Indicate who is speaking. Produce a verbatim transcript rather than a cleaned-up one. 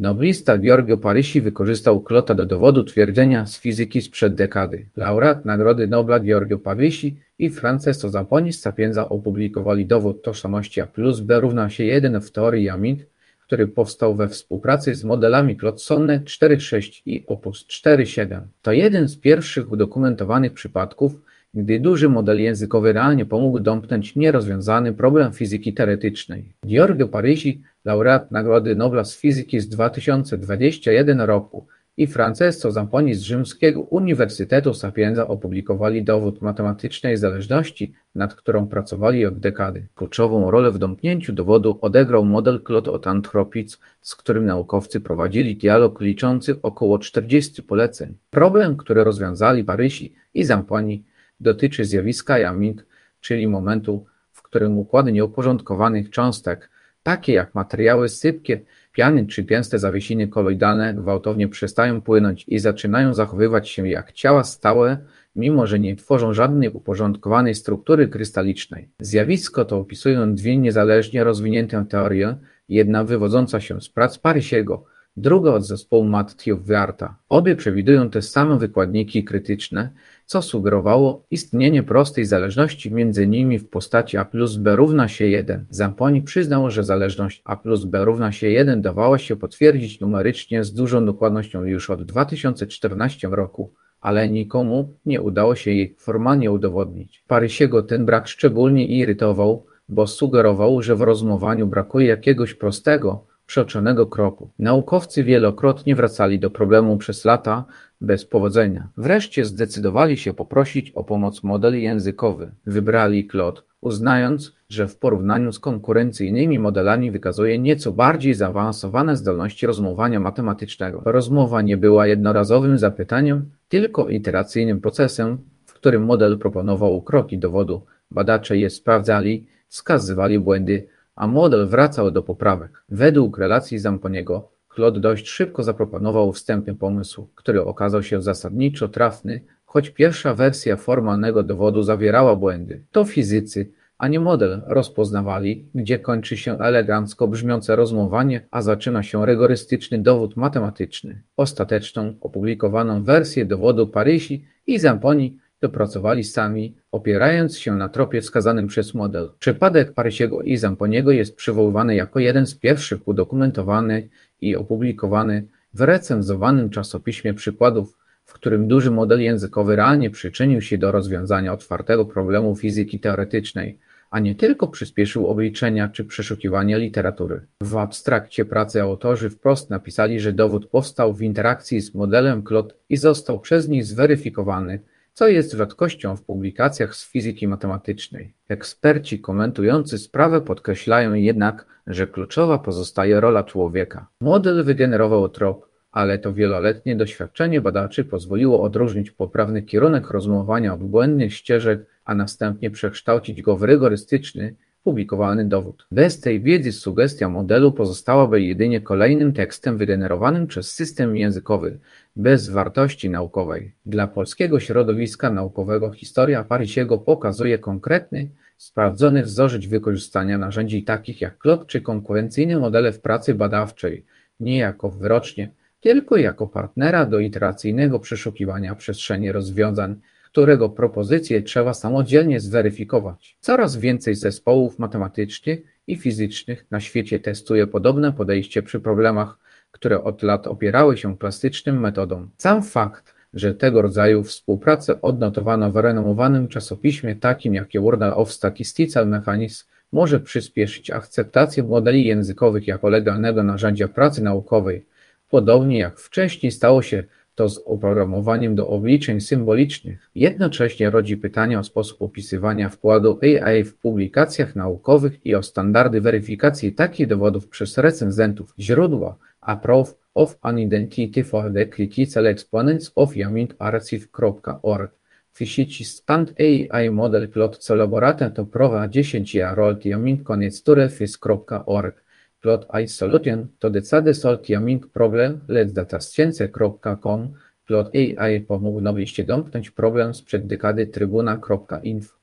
Speaker 1: Noblista Giorgio Parisi wykorzystał Cloda do dowodu twierdzenia z fizyki sprzed dekady. Laureat Nagrody Nobla Giorgio Parisi i Francesco Zamponi z Sapienza opublikowali dowód tożsamości A plus B równa się jeden w teorii Yaming, który powstał we współpracy z modelami Claude Sonnet cztery sześć i Opus cztery siedem. To jeden z pierwszych udokumentowanych przypadków, gdy duży model językowy realnie pomógł domknąć nierozwiązany problem fizyki teoretycznej. Giorgio Parisi, laureat Nagrody Nobla z fizyki z dwa tysiące dwudziestego pierwszego roku, i Francesco Zamponi z Rzymskiego Uniwersytetu Sapienza opublikowali dowód matematycznej zależności, nad którą pracowali od dekady. Kluczową rolę w domknięciu dowodu odegrał model Claude od Anthropic, z którym naukowcy prowadzili dialog liczący około czterdziestu poleceń. Problem, który rozwiązali Parisi i Zamponi, dotyczy zjawiska Yaming, czyli momentu, w którym układy nieuporządkowanych cząstek, takie jak materiały sypkie, piany czy gęste zawiesiny koloidalne, gwałtownie przestają płynąć i zaczynają zachowywać się jak ciała stałe, mimo że nie tworzą żadnej uporządkowanej struktury krystalicznej. Zjawisko to opisują dwie niezależnie rozwinięte teorie, jedna wywodząca się z prac Parisiego, druga od zespołu Matthew-Warta. Obie przewidują te same wykładniki krytyczne, co sugerowało istnienie prostej zależności między nimi w postaci A plus B równa się jeden. Zamponi przyznał, że zależność A plus B równa się jeden dawała się potwierdzić numerycznie z dużą dokładnością już od dwa tysiące czternastego roku, ale nikomu nie udało się jej formalnie udowodnić. Parisiego ten brak szczególnie irytował, bo sugerował, że w rozumowaniu brakuje jakiegoś prostego, przeoczonego kroku. Naukowcy wielokrotnie wracali do problemu przez lata bez powodzenia. Wreszcie zdecydowali się poprosić o pomoc model językowy. Wybrali Claude, uznając, że w porównaniu z konkurencyjnymi modelami wykazuje nieco bardziej zaawansowane zdolności rozumowania matematycznego. Rozmowa nie była jednorazowym zapytaniem, tylko iteracyjnym procesem, w którym model proponował kroki dowodu. Badacze je sprawdzali, wskazywali błędy, a model wracał do poprawek. Według relacji Zamponiego, Claude dość szybko zaproponował wstępny pomysł, który okazał się zasadniczo trafny, choć pierwsza wersja formalnego dowodu zawierała błędy. To fizycy, a nie model, rozpoznawali, gdzie kończy się elegancko brzmiące rozumowanie, a zaczyna się rygorystyczny dowód matematyczny. Ostateczną, opublikowaną wersję dowodu Parisi i Zamponi dopracowali sami, opierając się na tropie wskazanym przez model. Przypadek Parisiego i Zamponiego jest przywoływany jako jeden z pierwszych udokumentowany i opublikowany w recenzowanym czasopiśmie przykładów, w którym duży model językowy realnie przyczynił się do rozwiązania otwartego problemu fizyki teoretycznej, a nie tylko przyspieszył obliczenia czy przeszukiwanie literatury. W abstrakcie pracy autorzy wprost napisali, że dowód powstał w interakcji z modelem Claude i został przez nich zweryfikowany, co jest rzadkością w publikacjach z fizyki matematycznej. Eksperci komentujący sprawę podkreślają jednak, że kluczowa pozostaje rola człowieka. Model wygenerował trop, ale to wieloletnie doświadczenie badaczy pozwoliło odróżnić poprawny kierunek rozumowania od błędnych ścieżek, a następnie przekształcić go w rygorystyczny, publikowalny dowód. Bez tej wiedzy sugestia modelu pozostałaby jedynie kolejnym tekstem wygenerowanym przez system językowy, bez wartości naukowej. Dla polskiego środowiska naukowego historia Parisiego pokazuje konkretny, sprawdzony wzorzec wykorzystania narzędzi takich jak Claude czy konkurencyjne modele w pracy badawczej, nie jako wyrocznie, tylko jako partnera do iteracyjnego przeszukiwania przestrzeni rozwiązań, którego propozycje trzeba samodzielnie zweryfikować. Coraz więcej zespołów matematycznych i fizycznych na świecie testuje podobne podejście przy problemach, które od lat opierały się klasycznym metodom. Sam fakt, że tego rodzaju współpracę odnotowano w renomowanym czasopiśmie takim jak Journal of Statistical Mechanics, może przyspieszyć akceptację modeli językowych jako legalnego narzędzia pracy naukowej, podobnie jak wcześniej stało się to z oprogramowaniem do obliczeń symbolicznych. Jednocześnie rodzi pytanie o sposób opisywania wkładu A I w publikacjach naukowych i o standardy weryfikacji takich dowodów przez recenzentów. Źródła: A Proof of an Identity for the Critical Exponents of Yaming Archive kropka org. W sieci Stand A I Model Claude Collaborator to prova dziesięć ja rolt Yaming koniec kropka org. Claude A I Solution to decade solved Yaming problem let datascience kropka com. Claude A I pomógł nobliście domknąć problem sprzed dekady trybuna kropka info.